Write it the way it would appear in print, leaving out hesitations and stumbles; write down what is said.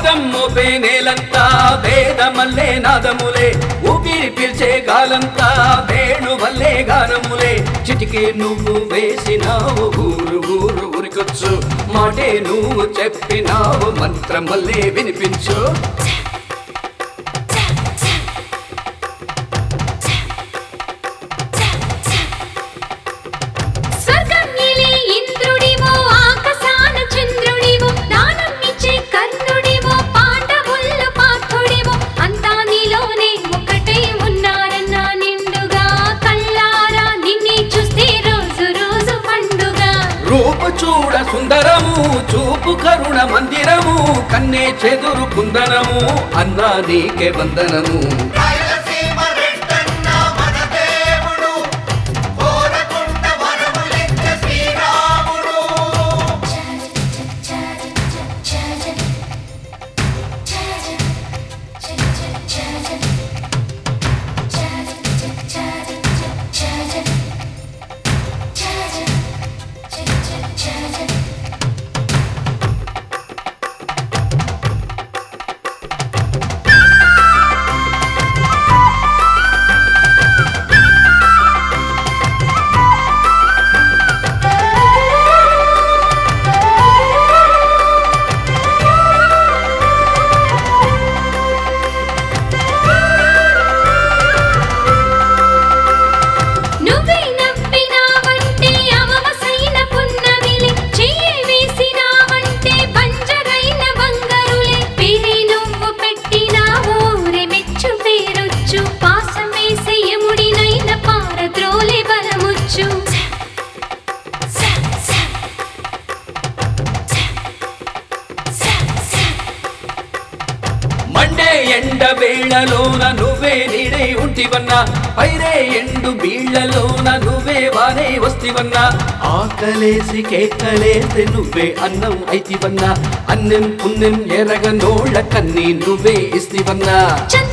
పాదం మోపే నేలంతా వేదమల్లే నాదములే ఊపిరి పిల్చే గాలంతా వేణు వల్లే గానములే చిటికే నువ్వు వేసినావు ఊరు ఊరు ఉరికొచ్చు మాటే నువ్వు చెప్పినావు మంత్రం వల్లే వినిపించు రూపు చూడ సుందరము చూపు కరుణ మందిరము కన్నే చెదురు కుందనము అన్నా నీకే వందనము మండే ఎండ వేళలోన నువ్వే నీడై ఉంటివన్నా పైరే ఎండు బీళ్లలోన నువ్వే వానే వస్తివన్నా ఆకలేసి కేకలేసి నువ్వే అన్నం అయితివన్నా అన్నం పుణ్యం ఎరగ నోళ్ళ కన్నీ నువ్వే ఇస్తివన్నా